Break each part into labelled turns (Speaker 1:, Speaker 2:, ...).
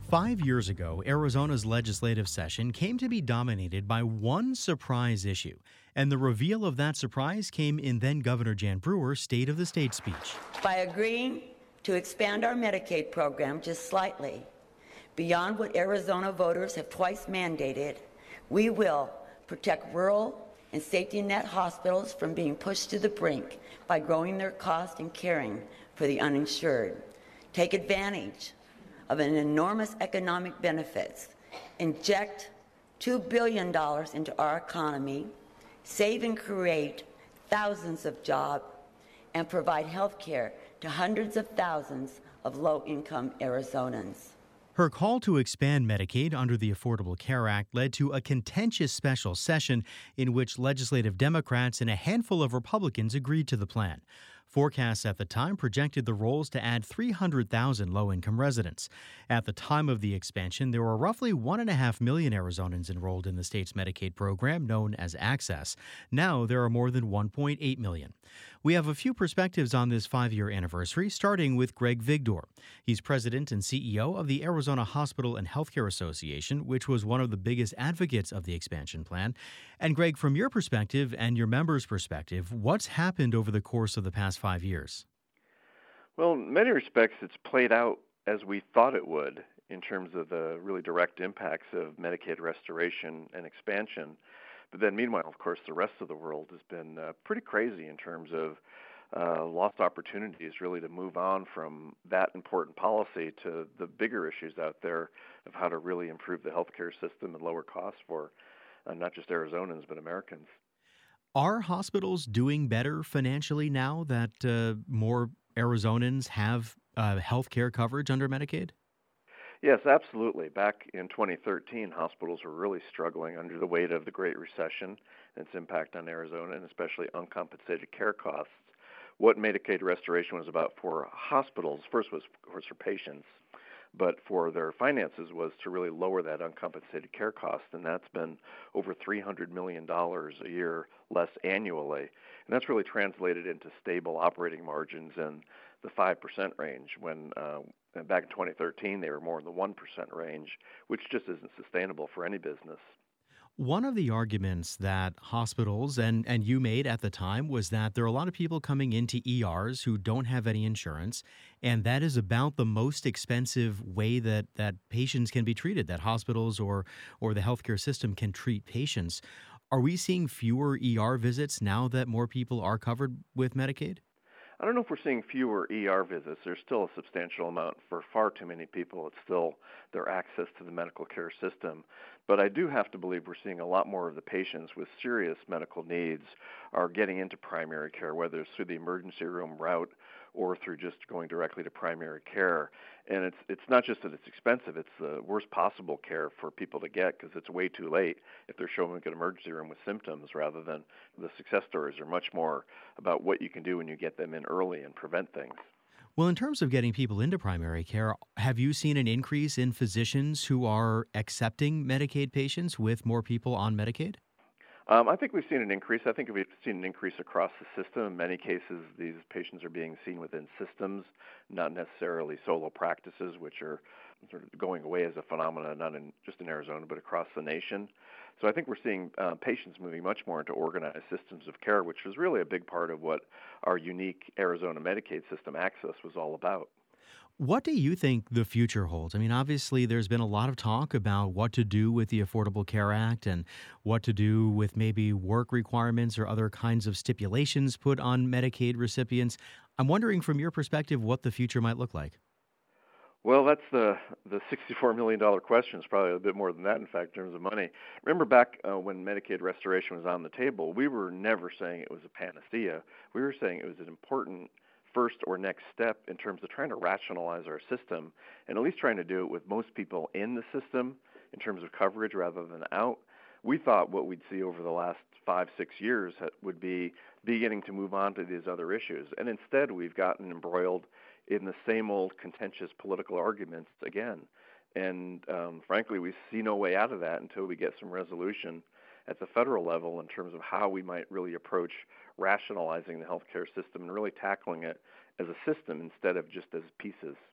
Speaker 1: 5 years ago, Arizona's legislative session came to be dominated by one surprise issue, and the reveal of that surprise came in then Governor Jan Brewer's State of the State speech.
Speaker 2: By agreeing to expand our Medicaid program just slightly beyond what Arizona voters have twice mandated, we will protect rural and safety net hospitals from being pushed to the brink by growing their cost and caring for the uninsured, take advantage of an enormous economic benefits, inject $2 billion into our economy, save and create thousands of jobs, and provide health care to hundreds of thousands of low-income Arizonans.
Speaker 1: Her call to expand Medicaid under the Affordable Care Act led to a contentious special session in which legislative Democrats and a handful of Republicans agreed to the plan. Forecasts at the time projected the rolls to add 300,000 low-income residents. At the time of the expansion, there were roughly 1.5 million Arizonans enrolled in the state's Medicaid program, known as Access. Now there are more than 1.8 million. We have a few perspectives on this 5-year anniversary, starting with Greg Vigdor. He's president and CEO of the Arizona Hospital and Healthcare Association, which was one of the biggest advocates of the expansion plan. And Greg, from your perspective and your members' perspective, what's happened over the course of the past 5 years?
Speaker 3: Well, in many respects, it's played out as we thought it would in terms of the really direct impacts of Medicaid restoration and expansion. But then meanwhile, of course, the rest of the world has been pretty crazy in terms of lost opportunities really to move on from that important policy to the bigger issues out there of how to really improve the healthcare system and lower costs for not just Arizonans, but Americans.
Speaker 1: Are hospitals doing better financially now that more Arizonans have health care coverage under Medicaid?
Speaker 3: Yes, absolutely. Back in 2013, hospitals were really struggling under the weight of the Great Recession and its impact on Arizona, and especially uncompensated care costs. What Medicaid restoration was about for hospitals, first was, of course, for patients, but for their finances was to really lower that uncompensated care cost, and that's been over $300 million a year less annually. And that's really translated into stable operating margins in the 5% range when back in 2013 they were more in the 1% range, which just isn't sustainable for any business.
Speaker 1: One of the arguments that hospitals and you made at the time was that there are a lot of people coming into ERs who don't have any insurance, and that is about the most expensive way that patients can be treated, that hospitals or the healthcare system can treat patients. Are we seeing fewer ER visits now that more people are covered with Medicaid?
Speaker 3: I don't know if we're seeing fewer ER visits. There's still a substantial amount for far too many people. It's still their access to the medical care system. But I do have to believe we're seeing a lot more of the patients with serious medical needs are getting into primary care, whether it's through the emergency room route or through just going directly to primary care. And it's not just that it's expensive, it's the worst possible care for people to get because it's way too late if they're showing up in an emergency room with symptoms, rather than the success stories are much more about what you can do when you get them in early and prevent things.
Speaker 1: Well, in terms of getting people into primary care, have you seen an increase in physicians who are accepting Medicaid patients with more people on Medicaid?
Speaker 3: I think we've seen an increase. I think we've seen an increase across the system. In many cases, these patients are being seen within systems, not necessarily solo practices, which are sort of going away as a phenomenon, not just in Arizona, but across the nation. So I think we're seeing patients moving much more into organized systems of care, which was really a big part of what our unique Arizona Medicaid system access was all about.
Speaker 1: What do you think the future holds? I mean, obviously, there's been a lot of talk about what to do with the Affordable Care Act and what to do with maybe work requirements or other kinds of stipulations put on Medicaid recipients. I'm wondering, from your perspective, what the future might look like.
Speaker 3: Well, that's the $64 million question. It's probably a bit more than that, in fact, in terms of money. Remember back when Medicaid restoration was on the table, we were never saying it was a panacea. We were saying it was an important first or next step in terms of trying to rationalize our system and at least trying to do it with most people in the system in terms of coverage rather than out. We thought what we'd see over the last 5-6 years would be beginning to move on to these other issues. And instead, we've gotten embroiled in the same old contentious political arguments again. And frankly, we see no way out of that until we get some resolution at the federal level in terms of how we might really approach rationalizing the healthcare system and really tackling it as a system instead of just as pieces.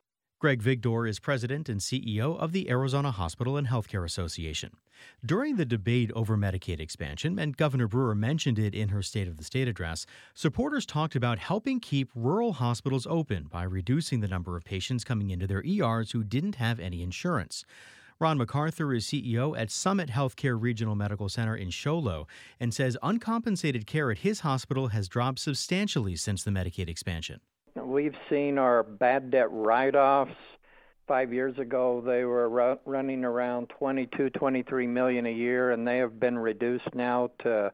Speaker 1: Greg Vigdor is president and CEO of the Arizona Hospital and Healthcare Association. During the debate over Medicaid expansion, and Governor Brewer mentioned it in her State of the State address, supporters talked about helping keep rural hospitals open by reducing the number of patients coming into their ERs who didn't have any insurance. Ron MacArthur is CEO at Summit Healthcare Regional Medical Center in Show Low and says uncompensated care at his hospital has dropped substantially since the Medicaid expansion.
Speaker 4: We've seen our bad debt write-offs. 5 years ago, they were running around $22-23 million a year, and they have been reduced now to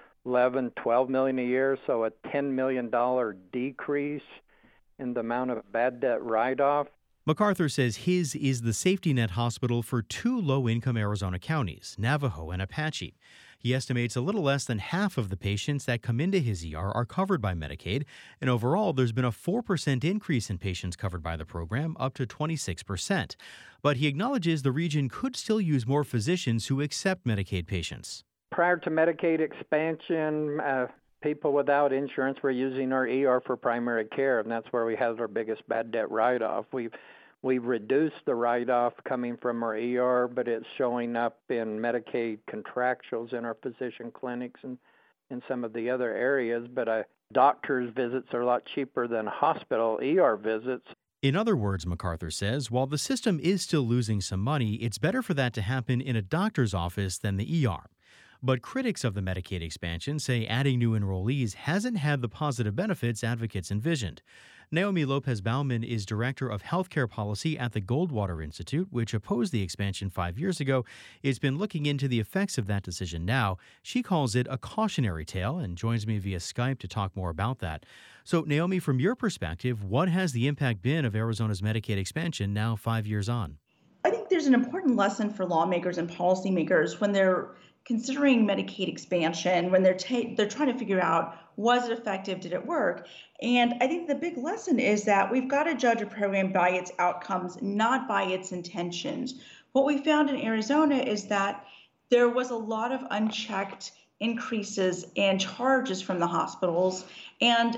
Speaker 4: $11-12 million a year, so a $10 million decrease in the amount of bad debt write-off.
Speaker 1: MacArthur says his is the safety net hospital for two low-income Arizona counties, Navajo and Apache. He estimates a little less than half of the patients that come into his ER are covered by Medicaid, and overall there's been a 4% increase in patients covered by the program, up to 26%. But he acknowledges the region could still use more physicians who accept Medicaid patients.
Speaker 4: Prior to Medicaid expansion, people without insurance were using our ER for primary care, and that's where we had our biggest bad debt write-off. We've reduced the write-off coming from our ER, but it's showing up in Medicaid contractuals in our physician clinics and in some of the other areas. But doctor's visits are a lot cheaper than hospital ER visits.
Speaker 1: In other words, MacArthur says, while the system is still losing some money, it's better for that to happen in a doctor's office than the ER. But critics of the Medicaid expansion say adding new enrollees hasn't had the positive benefits advocates envisioned. Naomi Lopez-Baumann is director of healthcare policy at the Goldwater Institute, which opposed the expansion 5 years ago. It's been looking into the effects of that decision now. She calls it a cautionary tale and joins me via Skype to talk more about that. So, Naomi, from your perspective, what has the impact been of Arizona's Medicaid expansion now 5 years on?
Speaker 5: I think there's an important lesson for lawmakers and policymakers when they're considering Medicaid expansion, when they're trying to figure out, was it effective, did it work? And I think the big lesson is that we've got to judge a program by its outcomes, not by its intentions. What we found in Arizona is that there was a lot of unchecked increases in charges from the hospitals, and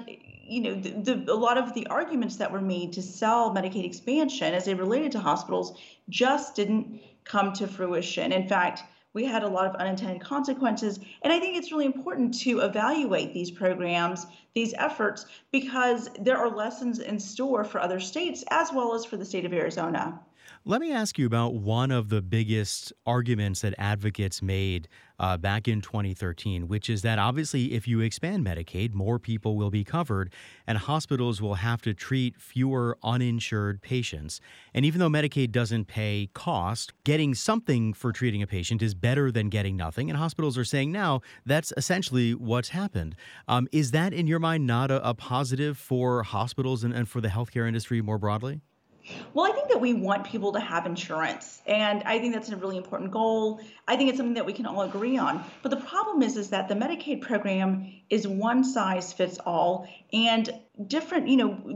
Speaker 5: a lot of the arguments that were made to sell Medicaid expansion as they related to hospitals just didn't come to fruition. In fact, we had a lot of unintended consequences. And I think it's really important to evaluate these programs, these efforts, because there are lessons in store for other states as well as for the state of Arizona.
Speaker 1: Let me ask you about one of the biggest arguments that advocates made back in 2013, which is that obviously if you expand Medicaid, more people will be covered and hospitals will have to treat fewer uninsured patients. And even though Medicaid doesn't pay cost, getting something for treating a patient is better than getting nothing. And hospitals are saying now that's essentially what's happened. Is that, in your mind, not a positive for hospitals and for the healthcare industry more broadly?
Speaker 5: Well, I think that we want people to have insurance, and I think that's a really important goal. I think it's something that we can all agree on. But the problem is that the Medicaid program is one size fits all, and different,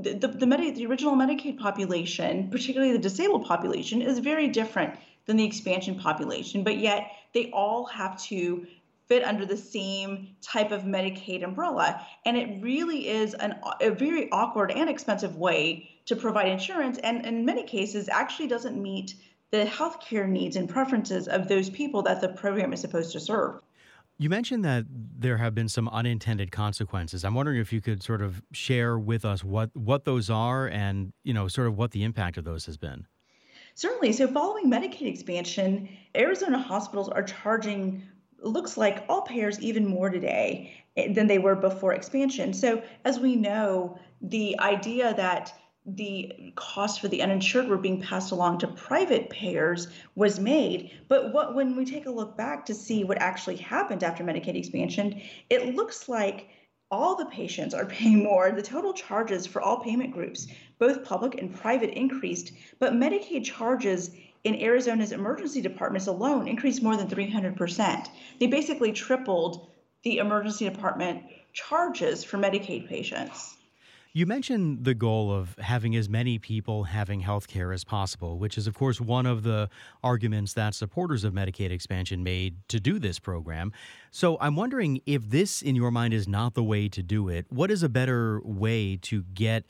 Speaker 5: the original Medicaid population, particularly the disabled population, is very different than the expansion population, but yet they all have to fit under the same type of Medicaid umbrella. And it really is a very awkward and expensive way to provide insurance, and in many cases actually doesn't meet the healthcare needs and preferences of those people that the program is supposed to serve.
Speaker 1: You mentioned that there have been some unintended consequences. I'm wondering if you could sort of share with us what those are and, sort of what the impact of those has been.
Speaker 5: Certainly. So following Medicaid expansion, Arizona hospitals are charging, looks like, all payers even more today than they were before expansion. So as we know, the idea that the costs for the uninsured were being passed along to private payers was made. But when we take a look back to see what actually happened after Medicaid expansion, it looks like all the patients are paying more. The total charges for all payment groups, both public and private, increased, but Medicaid charges in Arizona's emergency departments alone increased more than 300%. They basically tripled the emergency department charges for Medicaid patients.
Speaker 1: You mentioned the goal of having as many people having health care as possible, which is, of course, one of the arguments that supporters of Medicaid expansion made to do this program. So I'm wondering if this, in your mind, is not the way to do it. What is a better way to get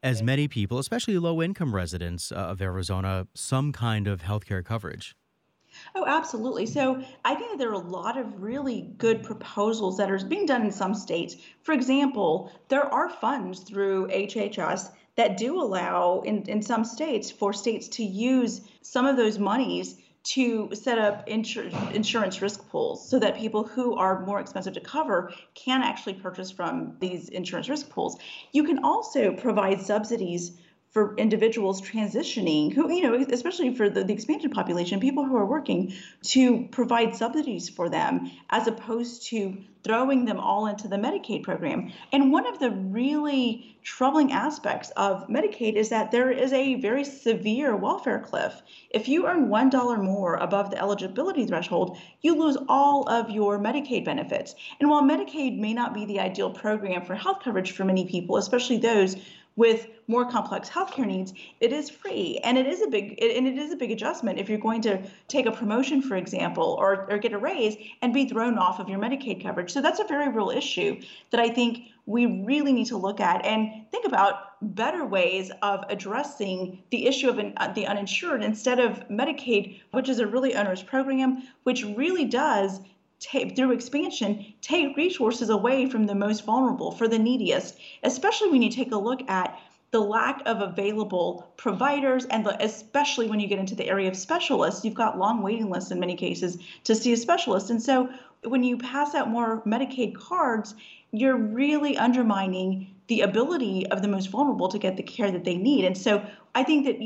Speaker 1: as many people, especially low-income residents of Arizona, some kind of health care coverage?
Speaker 5: Oh, absolutely. So I think that there are a lot of really good proposals that are being done in some states. For example, there are funds through HHS that do allow in some states for states to use some of those monies to set up insurance risk pools so that people who are more expensive to cover can actually purchase from these insurance risk pools. You can also provide subsidies for individuals transitioning who, especially for the expansion population, people who are working, to provide subsidies for them as opposed to throwing them all into the Medicaid program. And one of the really troubling aspects of Medicaid is that there is a very severe welfare cliff. If you earn $1 more above the eligibility threshold, you lose all of your Medicaid benefits. And while Medicaid may not be the ideal program for health coverage for many people, especially those with more complex healthcare needs, it is free, and it is a big adjustment if you're going to take a promotion, for example, or get a raise and be thrown off of your Medicaid coverage. So that's a very real issue that I think we really need to look at and think about better ways of addressing the issue of the uninsured instead of Medicaid, which is a really onerous program, which really does through expansion, take resources away from the most vulnerable, for the neediest, especially when you take a look at the lack of available providers, and especially when you get into the area of specialists, you've got long waiting lists in many cases to see a specialist. And so when you pass out more Medicaid cards, you're really undermining the ability of the most vulnerable to get the care that they need. And so I think that,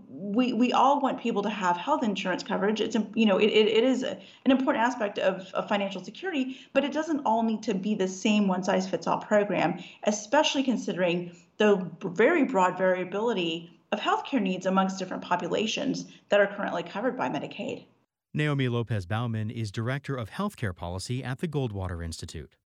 Speaker 5: we all want people to have health insurance coverage. It's, it is an important aspect of financial security, but it doesn't all need to be the same one-size-fits-all program, especially considering the very broad variability of healthcare needs amongst different populations that are currently covered by Medicaid.
Speaker 1: Naomi Lopez Baumann is Director of Healthcare Policy at the Goldwater Institute.